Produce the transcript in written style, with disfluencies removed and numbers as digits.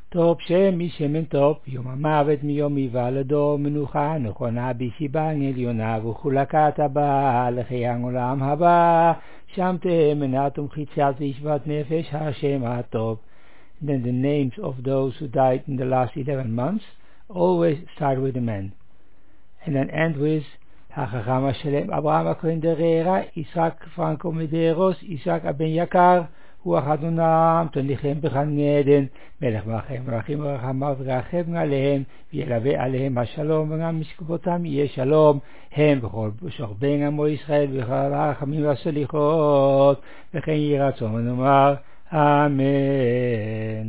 טוב משמן טוב, יום המוות מיום היוולדו, מנוחה נכונה בסיבה עליונה, וחולקת הבא לחיי עולם הבא, שם תהא מנת ומחיצת וישבת נפש השם הטוב. Then the names of those who died in the last 11 months always start with a man. And then end with Hachacham Shalem Abraham Akoin Derera, Isaac Franco Medeiros, Isaac Aben Yakar, Ruach Adonam, Tonichem Bechan Eden, Melech Malchem Rachim Rachamav Rachem Alehem, V'yelaveh Alehem HaShalom, V'gam Mishkabotam Yeh Shalom, Hem V'chol Shorben Amo Yisrael, V'chol Hachamim V'Solichot, V'chen Yiratzon V'nomar, Amen.